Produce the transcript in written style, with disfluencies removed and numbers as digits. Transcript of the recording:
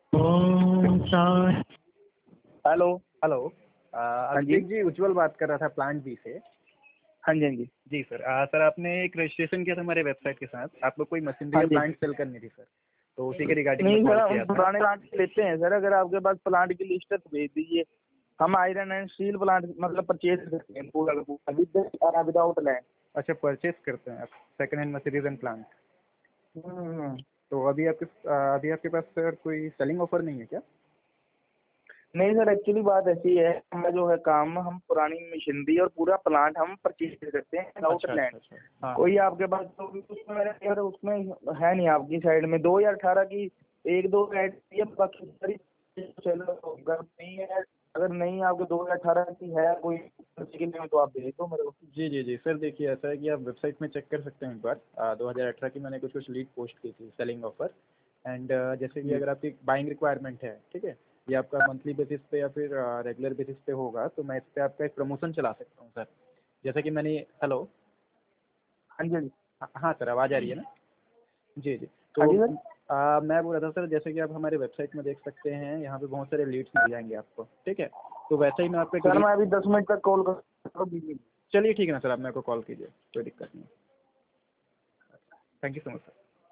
Hello. Hello. हाँ जी। अभिषेक जी, उज्ज्वल बात कर रहा था प्लांट बी से। हाँ जी, हाँ जी। जी सर। सर आपने एक रजिस्ट्रेशन किया था हमारे वेबसाइट के साथ, आपको कोई मशीनरी हाँ या जी। प्लांट सेल करनी थी सर, तो उसी के रिगार्डिंग में नहीं सर, कॉल हम किया था। पुराने प्लांट लेते हैं सर। अगर आपके पास प्लांट की लिस्ट है तो भेज दीजिए। हम आयरन एंड स्टील प्लांट मतलब परचेज करते हैं पूरा का पूरा विदाउट लैंड। अच्छा, परचेस करते हैं आप second hand machineries and plant. हम्म। तो अभी आपके पास सर कोई सेलिंग ऑफर नहीं है क्या? नहीं सर, एक्चुअली बात ऐसी है, हमारा जो है काम, हम पुरानी मशीनरी और पूरा प्लांट हम परचेज करते हैं विदाउट अच्छा लैंड। अच्छा अच्छा। हाँ कोई आपके पास तो उसमें यार उसमें है नहीं आपकी साइड में 2018 की एक दो ऐड है, बाकी सारी चलो। अगर नहीं है, अगर नहीं आपके 2018 की है कोई में तो आप भेज दो मेरे को। जी जी जी सर, देखिए ऐसा है कि आप वेबसाइट में चेक कर सकते हैं एक बार। 2018 की मैंने कुछ लीड पोस्ट की थी सेलिंग ऑफर। एंड जैसे कि जी। अगर आपकी बाइंग रिक्वायरमेंट है, ठीक है, ये आपका मंथली बेसिस पे या फिर रेगुलर बेसिस पे होगा, तो मैं इस पे आपका एक प्रमोशन चला सकता हूँ सर। जैसे कि मैंने हेलो। हाँ जी, हाँ जी। हाँ सर, आवाज़ आ रही है ना? जी जी। हाँ तो जी सर। मैं बोल रहा था सर, जैसे कि आप हमारे वेबसाइट में देख सकते हैं, यहाँ पे बहुत सारे लीड्स मिल जाएंगे आपको, ठीक है। तो वैसे ही मैं आपको एक सर लीड। मैं अभी 10 मिनट तक कॉल कर। चलिए ठीक है ना सर, आप मेरे को कॉल कीजिए, कोई दिक्कत नहीं। Thank you so much sir.